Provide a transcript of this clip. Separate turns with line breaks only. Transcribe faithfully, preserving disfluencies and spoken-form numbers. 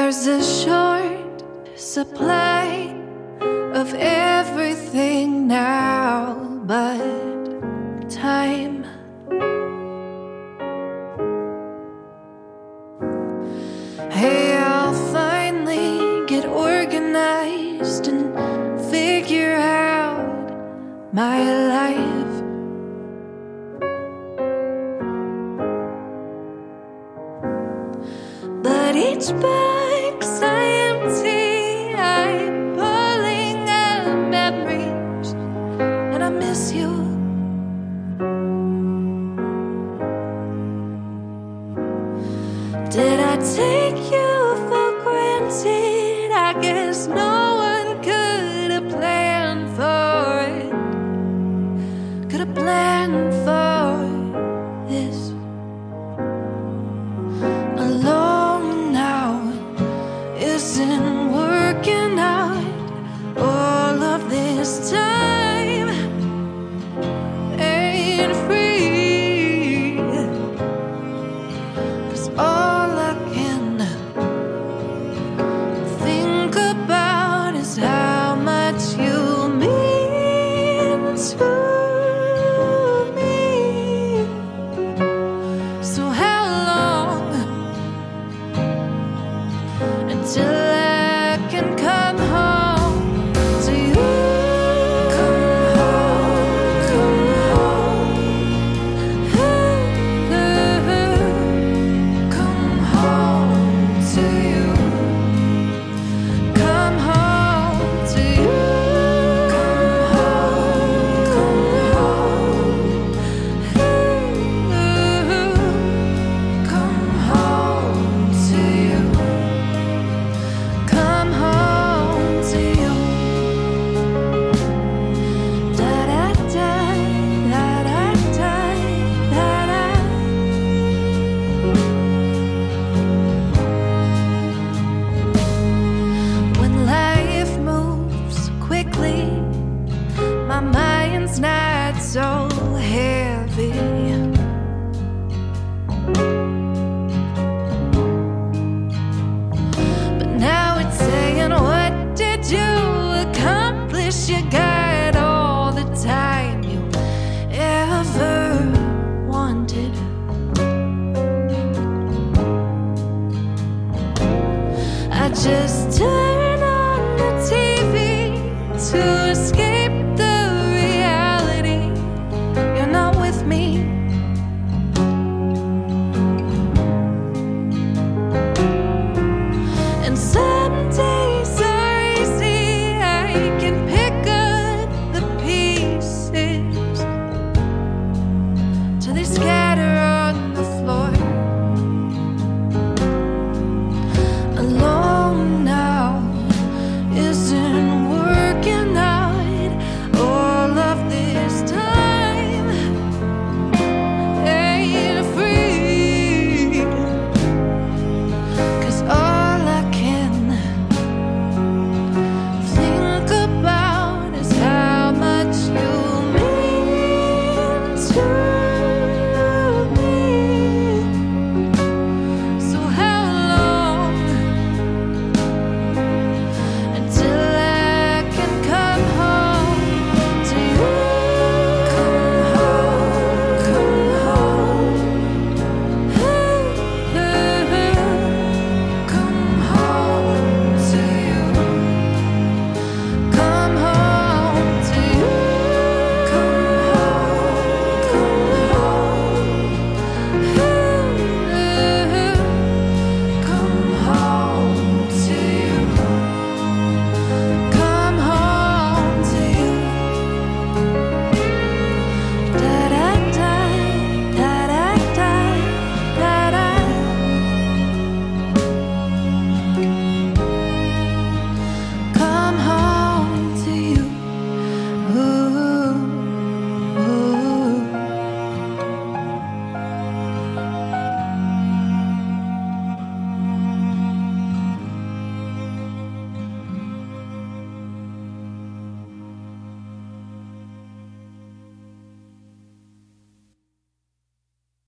There's a short supply of everything now but time. Hey, I'll finally get organized and figure out my life. But each box I empty, I'm pulling at memories, and I miss you. Did I take you for granted? I guess no one could have planned for it. Could have planned for this. Alone now isn't working out. All of this time ain't free. 'Cause all I can think about is how much you mean to me. So how long until I can come home to you? Come home, come home, come home to you. Come home to you. Come home, come home, come home to you. Come home to you. Da da da da da da da da. When life moves quickly, my mind's not so heavy. But now it's saying, what did you accomplish? You got all the time you ever wanted. I just turn on the T V to escape the reality. You're not with me. And so